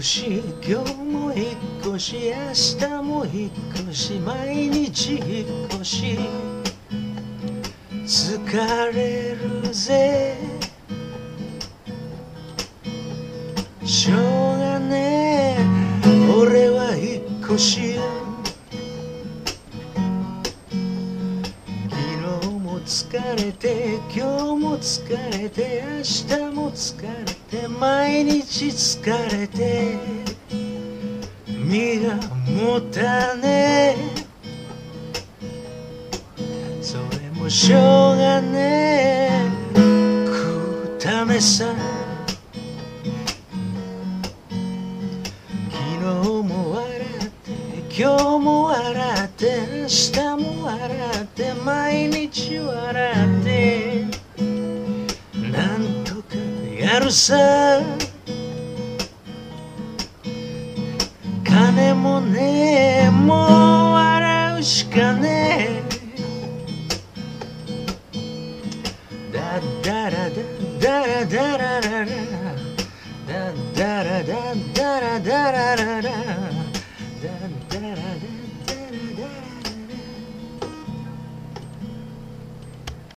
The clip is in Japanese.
し今日も引っ越し明日も引っ越し毎日引っ越し疲れるぜしょうがねえ俺は引っ越し昨日も疲れて今日も疲れて明日も疲れて毎日疲れて身が持たねえそれもしょうがねえ食うためさ昨日も笑って今日も笑って明日も笑って毎日笑ってなんとかやるさ金もねえもう笑うしかねえダダラダダラダラララダダラダダラダラララダダラダ